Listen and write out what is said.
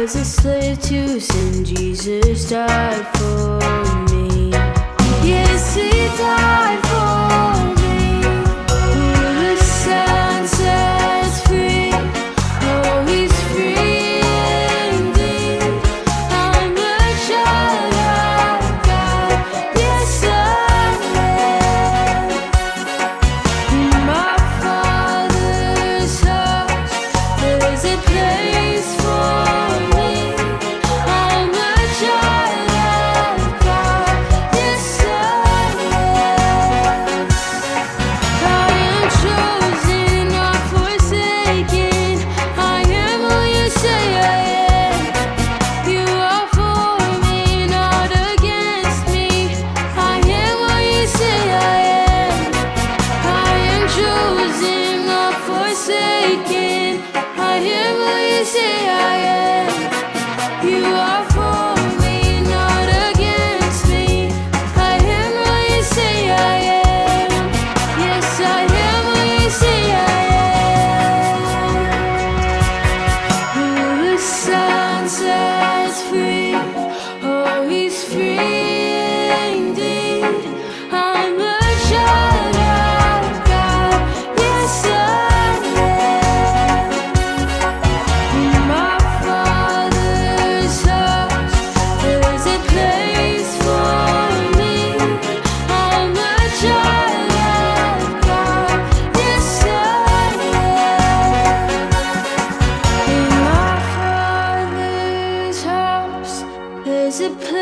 was a slave to sin. Jesus died for me. Yes, he died for me. Who the Son sets free. Oh, he's free indeed. I'm a child of God. Yes, I am. In my Father's house, there's a place for me. I'm a child of God. Yes, I am. I am chosen, not forsaken. I am who you say I am. You are for me, not against me. I am what you say I am. I am chosen, not forsaken. I am what you say I am. You are for me, not against me. I am what you say I am. Yes, I am what you say I am. Who the Son sets free. Oh, he's free indeed. I'm a child of God. Yes, I am. In my Father's house, there's a place for me. I'm a child of God. Yes, I am. In my Father's house, there's a place